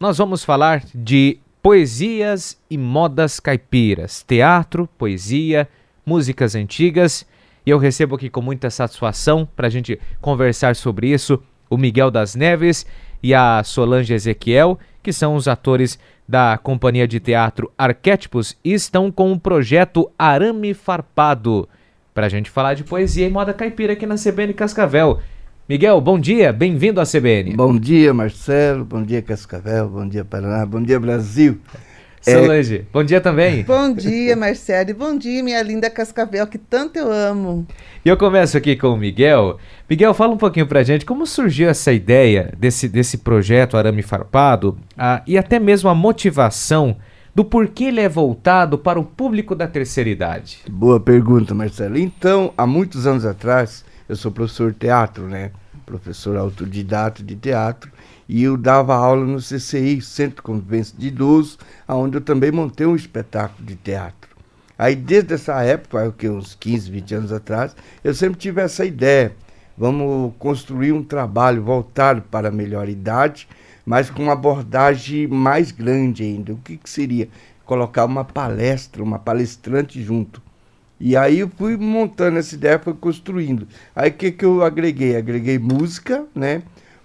nós vamos falar de poesias e modas caipiras, teatro, poesia, músicas antigas, e eu recebo aqui com muita satisfação para a gente conversar sobre isso o Miguel das Neves e a Solange Ezequiel, que são os atores da companhia de teatro Arquétipos e estão com o projeto Arame Farpado, para a gente falar de poesia e moda caipira aqui na CBN Cascavel. Miguel, bom dia, bem-vindo à CBN. Bom dia, Marcelo, bom dia, Cascavel, bom dia, Paraná, bom dia, Brasil. Solange, bom dia também. Bom dia, Marcelo, e bom dia, minha linda Cascavel, que tanto eu amo. E eu começo aqui com o Miguel. Miguel, fala um pouquinho pra gente como surgiu essa ideia desse projeto Arame Farpado e até mesmo a motivação do porquê ele é voltado para o público da terceira idade. Boa pergunta, Marcelo. Então, há muitos anos atrás, eu sou professor de teatro, né? Professor autodidata de teatro, e eu dava aula no CCI, Centro de Convivência de Idosos, onde eu também montei um espetáculo de teatro. Aí, desde essa época, uns 15, 20 anos atrás, eu sempre tive essa ideia. Vamos construir um trabalho voltado para a melhor idade, mas com uma abordagem mais grande ainda. O que seria? Colocar uma palestra, uma palestrante junto. E aí eu fui montando essa ideia, fui construindo. Aí o que eu agreguei? Agreguei música, né?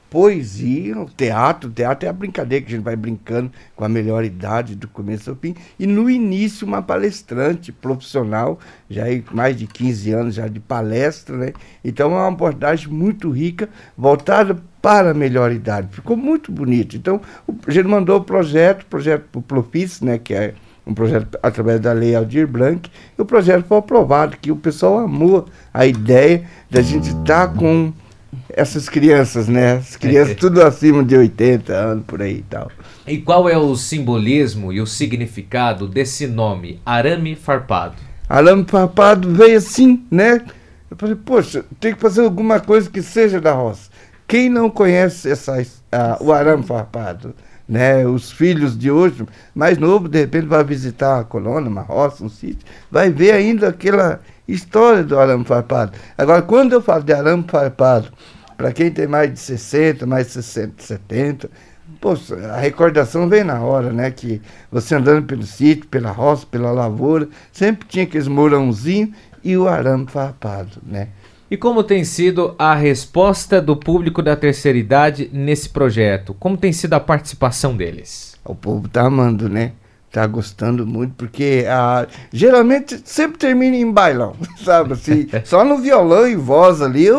Poesia, teatro. Teatro é a brincadeira que a gente vai brincando com a melhor idade, do começo ao fim. E no início uma palestrante profissional, já há mais de 15 anos já de palestra, né? Então é uma abordagem muito rica, voltada para a melhor idade. Ficou muito bonito. Então a gente mandou o projeto para o Profis, né? Que é um projeto através da Lei Aldir Blanc, e o projeto foi aprovado, que o pessoal amou a ideia da gente estar com essas crianças, né? As crianças tudo acima de 80 anos, por aí e tal. E qual é o simbolismo e o significado desse nome, Arame Farpado? Arame Farpado veio assim, né? Eu falei, poxa, tem que fazer alguma coisa que seja da roça. Quem não conhece o arame farpado? Né, os filhos de hoje, mais novo, de repente vai visitar a colônia, uma roça, um sítio, vai ver ainda aquela história do arame farpado. Agora, quando eu falo de arame farpado, para quem tem mais de 60, mais de 60, 70, poxa, a recordação vem na hora, né? Que você andando pelo sítio, pela roça, pela lavoura, sempre tinha aqueles mourãozinhos e o arame farpado, né? E como tem sido a resposta do público da terceira idade nesse projeto? Como tem sido a participação deles? O povo tá amando, né? Tá gostando muito, porque geralmente sempre termina em bailão, sabe? Assim, só no violão e voz ali,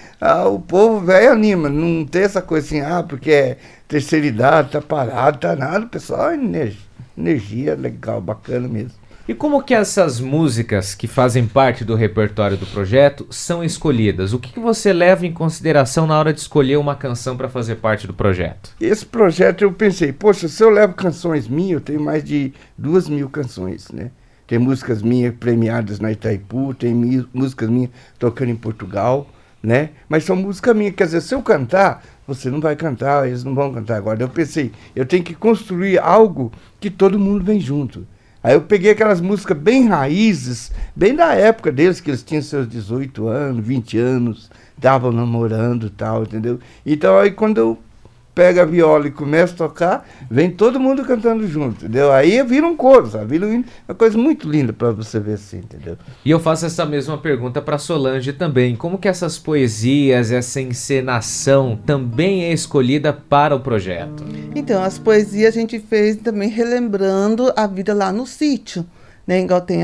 o povo velho anima. Não tem essa coisa assim, porque é terceira idade, tá parado, tá nada. O pessoal, energia legal, bacana mesmo. E como que essas músicas que fazem parte do repertório do projeto são escolhidas? O que você leva em consideração na hora de escolher uma canção para fazer parte do projeto? Esse projeto eu pensei, poxa, se eu levo canções minhas, eu tenho mais de 2.000 canções, né? Tem músicas minhas premiadas na Itaipu, tem músicas minhas tocando em Portugal, né? Mas são músicas minhas, quer dizer, se eu cantar, você não vai cantar, eles não vão cantar agora. Eu pensei, eu tenho que construir algo que todo mundo vem junto. Aí eu peguei aquelas músicas bem raízes, bem da época deles, que eles tinham seus 18 anos, 20 anos, estavam namorando e tal, entendeu? Então aí quando eu pego a viola e começo a tocar, vem todo mundo cantando junto, entendeu? Aí vira um coro, sabe? Vira uma coisa muito linda para você ver assim, entendeu? E eu faço essa mesma pergunta para Solange também. Como que essas poesias, essa encenação também é escolhida para o projeto? Então, as poesias a gente fez também relembrando a vida lá no sítio, né? Igual tem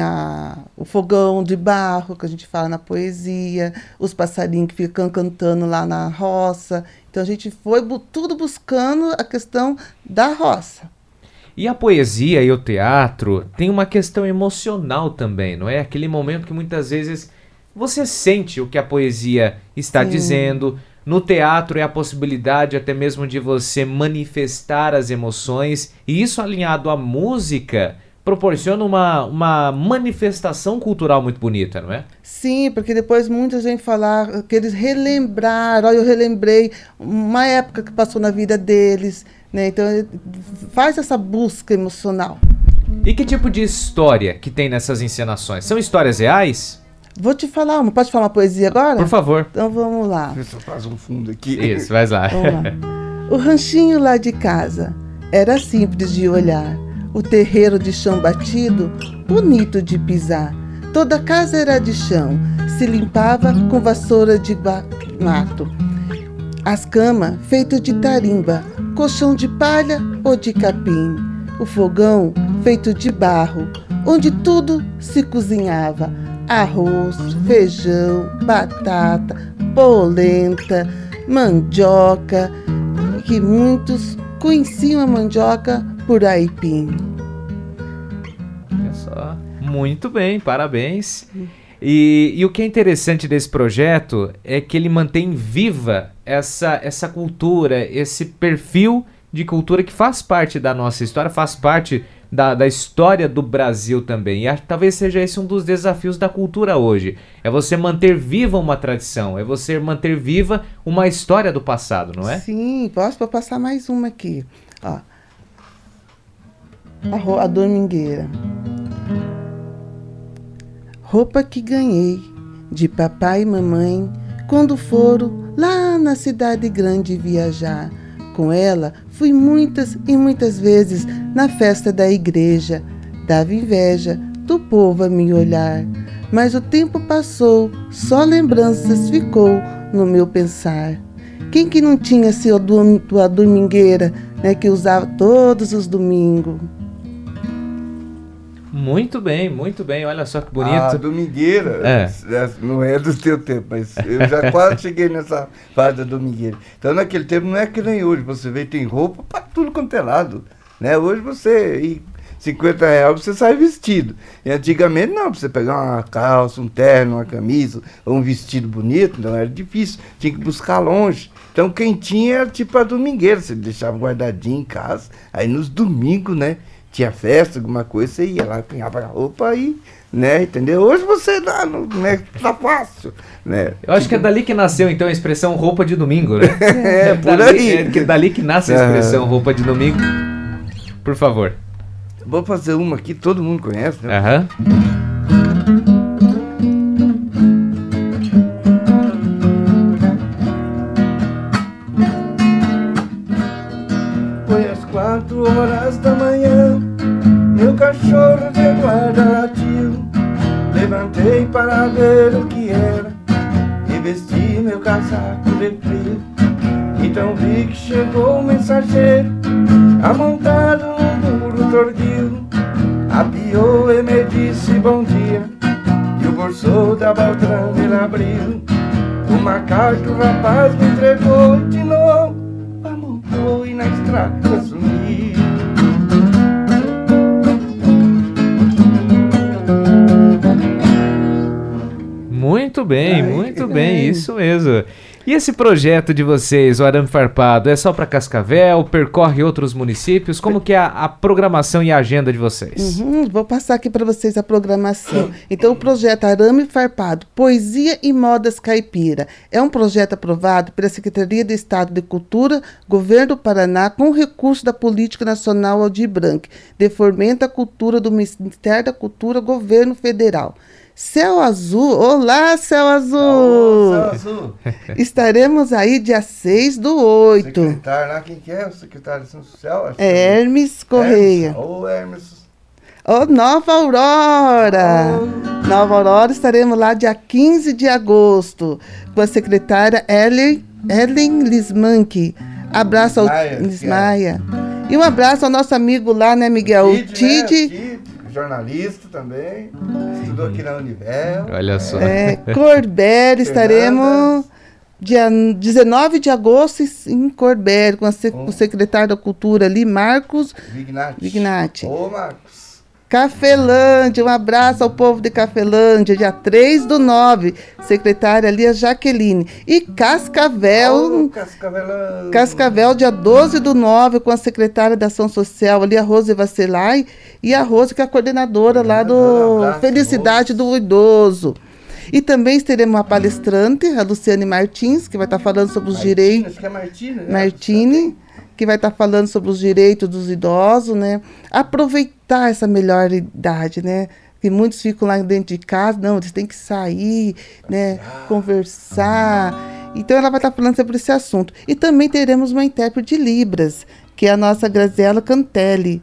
o fogão de barro, que a gente fala na poesia, os passarinhos que ficam cantando lá na roça. Então, a gente foi tudo buscando a questão da roça. E a poesia e o teatro tem uma questão emocional também, não é? Aquele momento que muitas vezes você sente o que a poesia está dizendo. No teatro é a possibilidade até mesmo de você manifestar as emoções. E isso alinhado à música proporciona uma manifestação cultural muito bonita, não é? Sim, porque depois muita gente fala que eles relembraram, olha, eu relembrei uma época que passou na vida deles, né? Então faz essa busca emocional. E que tipo de história que tem nessas encenações? São histórias reais? Vou te falar uma. Pode falar uma poesia agora? Por favor. Então vamos lá. Deixa eu fazer um fundo aqui. Isso, vai lá. Vamos lá. O ranchinho lá de casa era simples de olhar. O terreiro de chão batido, bonito de pisar. Toda a casa era de chão, se limpava com vassoura de mato. As camas feitas de tarimba, colchão de palha ou de capim. O fogão feito de barro, onde tudo se cozinhava. Arroz, feijão, batata, polenta, mandioca, que muitos conheciam a mandioca por aipim. Olha só, muito bem, parabéns. E o que é interessante desse projeto é que ele mantém viva essa cultura, esse perfil de cultura que faz parte da nossa história, faz parte da história do Brasil também. E talvez seja esse um dos desafios da cultura hoje. É você manter viva uma tradição, é você manter viva uma história do passado, não é? Sim, posso passar mais uma aqui. Ó. A domingueira. Roupa que ganhei de papai e mamãe quando foram lá na cidade grande viajar. Com ela fui muitas e muitas vezes na festa da igreja. Dava inveja do povo a me olhar. Mas o tempo passou, só lembranças ficou no meu pensar. Quem que não tinha a domingueira, né, que usava todos os domingos? Muito bem, olha só que bonito. A domingueira não é do teu tempo, mas eu já quase cheguei nessa fase da domingueira. Então naquele tempo não é que nem hoje, você vê, tem roupa para tudo quanto é lado, né? Hoje você, R$50 você sai vestido. E antigamente não, pra você pegar uma calça, um terno, uma camisa, ou um vestido bonito, não era difícil, tinha que buscar longe. Então quem tinha era tipo a domingueira, você deixava guardadinho em casa, aí nos domingos, né? Tinha festa, alguma coisa, você ia lá, punhava a roupa aí, né, entendeu? Hoje você não é, tá fácil, né? Eu acho que é dali que nasceu, então, a expressão roupa de domingo, né? É, por aí. É dali que nasce a expressão roupa de domingo. Por favor. Vou fazer uma aqui, todo mundo conhece, né? Aham. Foi às 4h da manhã, meu cachorro de guarda latiu. Levantei para ver o que era e vesti meu casaco de frio. Então vi que chegou o mensageiro, amontado num burro tordio. Apiou e me disse bom dia, e o bolso da Baltrão ele abriu. Uma carta o rapaz me entregou e de novo amontou e na estrada sumiu. Muito bem, isso mesmo. E esse projeto de vocês, o Arame Farpado, é só para Cascavel? Percorre outros municípios? Como que é a programação e a agenda de vocês? Vou passar aqui para vocês a programação. Então, o projeto Arame Farpado, Poesia e Modas Caipira, é um projeto aprovado pela Secretaria de Estado de Cultura, Governo do Paraná, com recurso da Política Nacional Aldir Blanc, de Fomento à Cultura do Ministério da Cultura, Governo Federal. Céu Azul, olá Céu Azul! Alô, Céu Azul! Estaremos aí dia 6/8. Secretário lá, quem que é o secretário social? É Hermes Correia. Ô, Hermes. Ô, Nova Aurora! Nova Aurora, estaremos lá dia 15 de agosto, com a secretária Ellen Lismanck. Abraço ao Lismaia. E um abraço ao nosso amigo lá, né, Miguel? Tid. Jornalista também, estudou aqui na Univel. Olha só. Corbério, estaremos dia 19 de agosto em Corbério, com o secretário da Cultura ali, Marcos Vignati. Ô, Marcos. Cafelândia, um abraço ao povo de Cafelândia, dia 3/9, secretária ali a Jaqueline. E Cascavel, Cascavel, dia 12/9, com a secretária da Ação Social ali, a Rose Vacilai, e a Rose, que é a coordenadora lá do Felicidade do Idoso. E também teremos uma palestrante, a Luciane Martins, que vai estar falando sobre os direitos. Acho que é Martini, que vai estar falando sobre os direitos dos idosos, né? Aproveitar essa melhor idade, né? Que muitos ficam lá dentro de casa, não, eles têm que sair, né? Conversar. Então ela vai estar falando sobre esse assunto. E também teremos uma intérprete de Libras, que é a nossa Graziella Cantelli,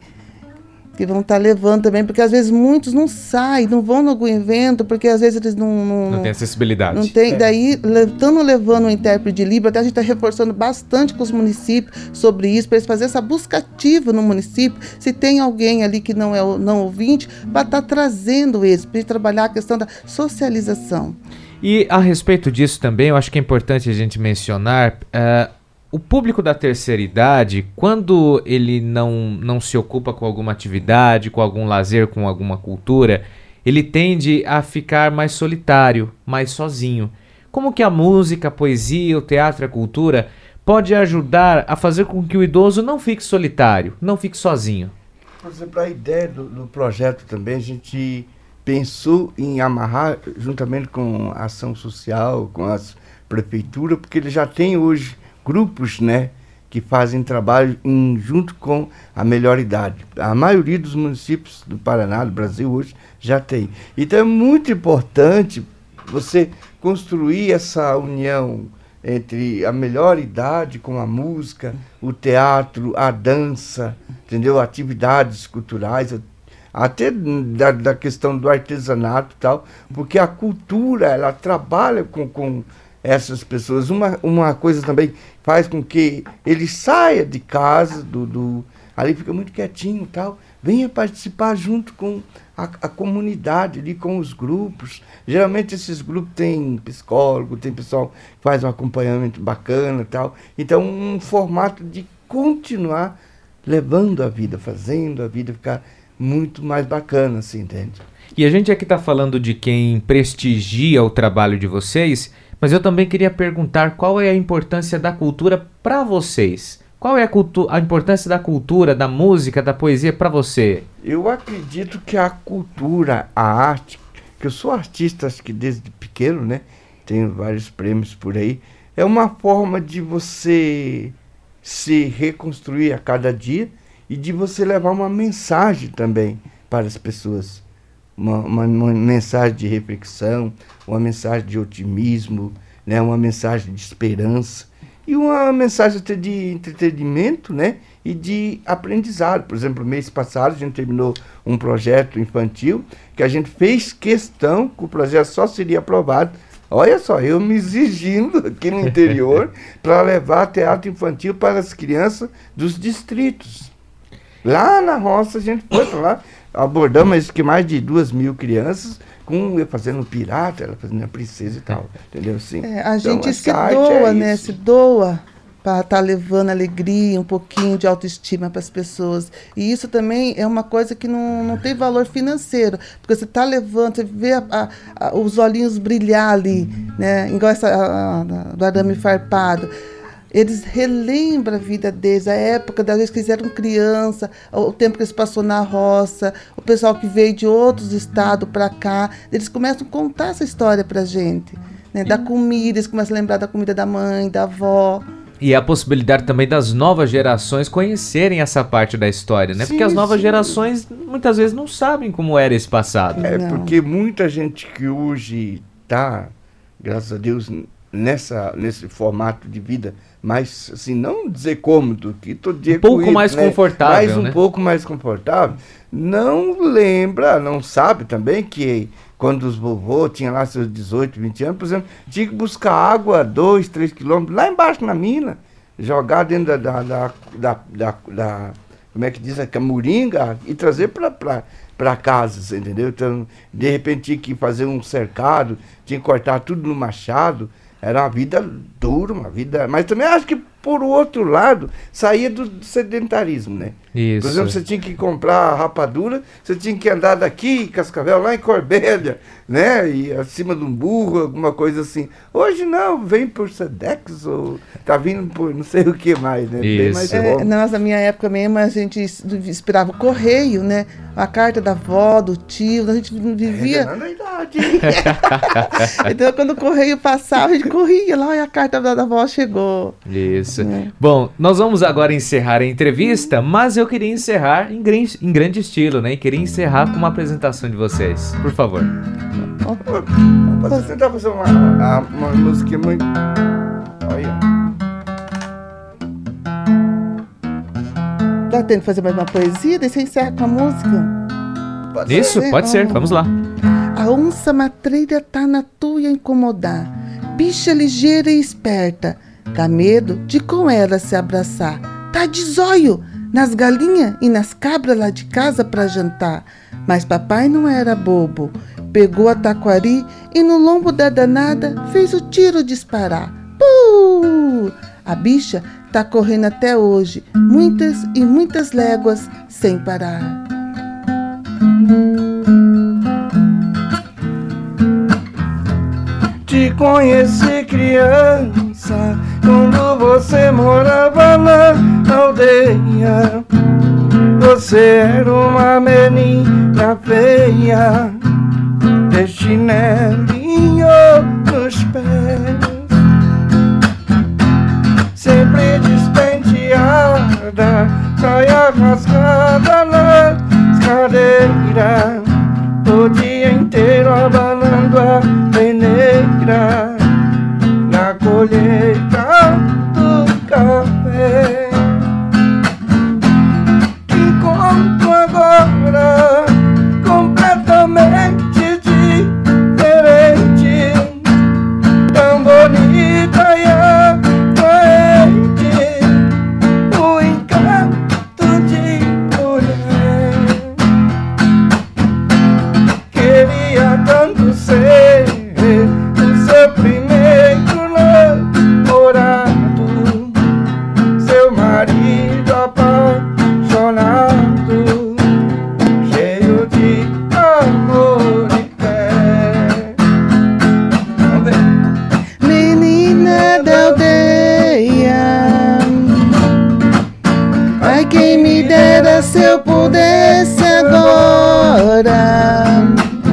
que vão estar levando também, porque às vezes muitos não saem, não vão em algum evento, porque às vezes eles Não tem acessibilidade. não tem, daí, estando levando um intérprete de Libra, até a gente está reforçando bastante com os municípios sobre isso, para eles fazerem essa busca ativa no município, se tem alguém ali que não é não ouvinte, para estar trazendo eles, para trabalhar a questão da socialização. E a respeito disso também, eu acho que é importante a gente mencionar, o público da terceira idade, quando ele não se ocupa com alguma atividade, com algum lazer, com alguma cultura, ele tende a ficar mais solitário, mais sozinho. Como que a música, a poesia, o teatro e a cultura pode ajudar a fazer com que o idoso não fique solitário, não fique sozinho? Por exemplo, a ideia do projeto também, a gente pensou em amarrar juntamente com a ação social, com as prefeituras, porque ele já tem hoje grupos, né, que fazem trabalho junto com a melhor idade. A maioria dos municípios do Paraná, do Brasil, hoje já tem. Então é muito importante você construir essa união entre a melhor idade com a música, o teatro, a dança, entendeu? Atividades culturais, até da questão do artesanato e tal, porque a cultura, ela trabalha com essas pessoas. Uma coisa também faz com que ele saia de casa, ali fica muito quietinho e tal, venha participar junto com a comunidade, ali com os grupos. Geralmente esses grupos têm psicólogo, tem pessoal que faz um acompanhamento bacana e tal. Então um formato de continuar levando a vida, fazendo a vida ficar muito mais bacana, assim, entende? E a gente aqui está falando de quem prestigia o trabalho de vocês, mas eu também queria perguntar qual é a importância da cultura para vocês. Qual é a importância da cultura, da música, da poesia para você? Eu acredito que a cultura, a arte, que eu sou artista, acho que desde pequeno, né? Tenho vários prêmios por aí. É uma forma de você se reconstruir a cada dia e de você levar uma mensagem também para as pessoas. Uma mensagem de reflexão, uma mensagem de otimismo, né? Uma mensagem de esperança e uma mensagem até de entretenimento, né? E de aprendizado. Por exemplo, mês passado a gente terminou um projeto infantil que a gente fez questão que o projeto só seria aprovado. Olha só, eu me exigindo aqui no interior para levar teatro infantil para as crianças dos distritos. Lá na roça a gente foi para lá, abordamos que mais de 2.000 crianças, eu fazendo pirata, ela fazendo a princesa e tal, entendeu? Assim, a gente se doa, né? Se doa para estar levando alegria, um pouquinho de autoestima para as pessoas. E isso também é uma coisa que não tem valor financeiro, porque você está levando, você vê os olhinhos brilhar ali, né? Igual essa do arame farpado. Eles relembram a vida deles, a época das vezes que eles eram criança, o tempo que eles passaram na roça, o pessoal que veio de outros estados para cá, eles começam a contar essa história para a gente, né? Da comida, eles começam a lembrar da comida da mãe, da avó. E a possibilidade também das novas gerações conhecerem essa parte da história, né? Sim, porque as novas sim. gerações muitas vezes não sabem como era esse passado. Porque muita gente que hoje está, graças a Deus, nesse formato de vida mais, assim, não dizer cômodo, que todo dia um pouco mais confortável, mas um pouco mais confortável, não lembra, não sabe também que quando os vovô tinham lá seus 18, 20 anos, por exemplo, tinha que buscar água 2, 3 quilômetros, lá embaixo na mina, jogar dentro da como é que diz, a camuringa e trazer para casa, entendeu? Então, de repente tinha que fazer um cercado, tinha que cortar tudo no machado. Era uma vida dura, uma vida... Mas também acho que, por outro lado, saía do sedentarismo, né? Isso. Por exemplo, você tinha que comprar rapadura, você tinha que andar daqui, Cascavel, lá em Corbélia, né? E acima de um burro, alguma coisa assim. Hoje não, vem por Sedex, ou tá vindo por não sei o que mais, né? Bem mais na minha época mesmo, a gente esperava o correio, né? A carta da avó, do tio, a gente vivia... na idade. Então, quando o correio passava, a gente corria lá e a carta da avó chegou. Isso. Bom, nós vamos agora encerrar a entrevista, mas eu queria encerrar em grande estilo, né? E queria encerrar com uma apresentação de vocês. Por favor. Posso tentar fazer uma música muito... Olha. dá tempo de fazer mais uma poesia? Daí você encerra com a música. Isso, pode ser, vamos lá. A onça matreira tá na tua incomodar, bicha ligeira e esperta, dá medo de com ela se abraçar. Tá de zóio nas galinhas e nas cabras lá de casa pra jantar. Mas papai não era bobo, pegou a taquari e no lombo da danada fez o tiro disparar. Puh! A bicha tá correndo até hoje, muitas e muitas léguas sem parar. Te conheci criança, quando você morava na aldeia. Você era uma menina feia, de chinelinho nos pés, sempre despenteada, saia rasgada na cadeira, o dia inteiro abanando a peneira na colheita do café. Te encontro agora completamente diferente, tão bonita e atraente, o encanto de mulher. Queria tanto ser o seu primeiro namorado, seu marido apaixonado, cheio de amor e fé. Vamos ver. Menina da aldeia, ai quem me dera se eu pudesse agora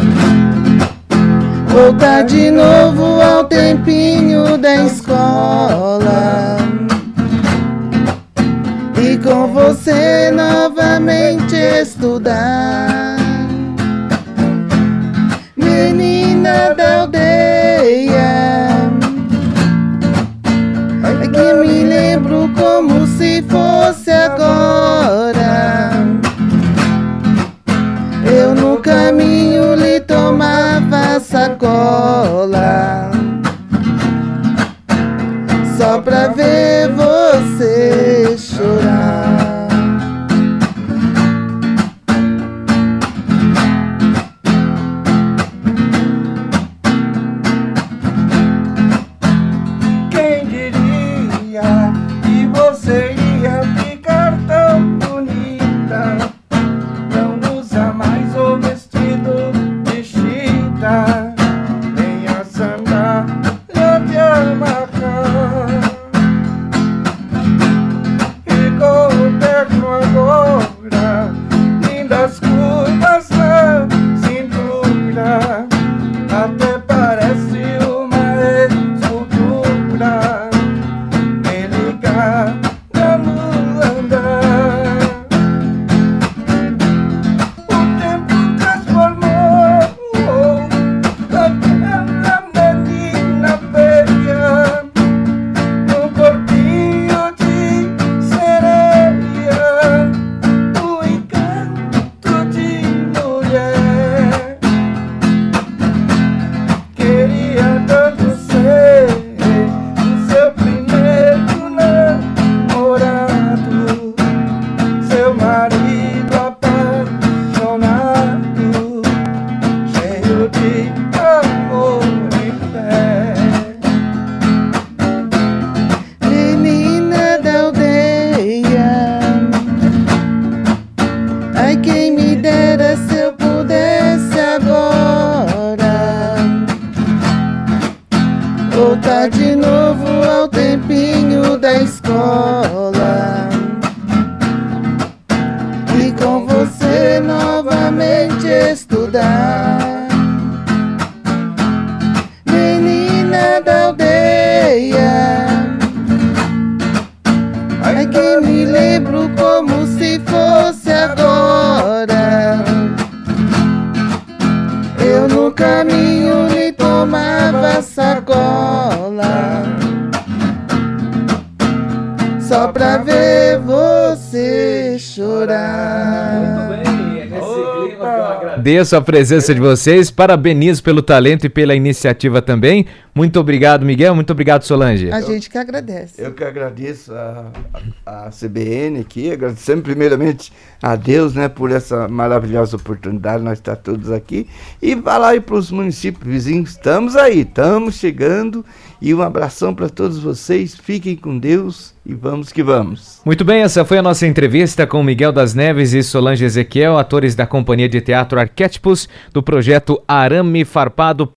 voltar de novo ao tempinho da escola e com você novamente estudar. Menina da aldeia, é que me lembro como se fosse agora. Eu no caminho lhe tomava sacola, só pra ver você chorar. agradeço a presença de vocês, parabenizo pelo talento e pela iniciativa também. Muito obrigado, Miguel, muito obrigado, Solange. A gente que agradece. Eu que agradeço a CBN aqui, agradecemos primeiramente a Deus, né, por essa maravilhosa oportunidade, nós estamos todos aqui, e falar aí para os municípios vizinhos, estamos aí, estamos chegando, e um abração para todos vocês, fiquem com Deus e vamos que vamos. Muito bem, essa foi a nossa entrevista com Miguel das Neves e Solange Ezequiel, atores da Companhia de Teatro Arquétipos, do projeto Arame Farpado.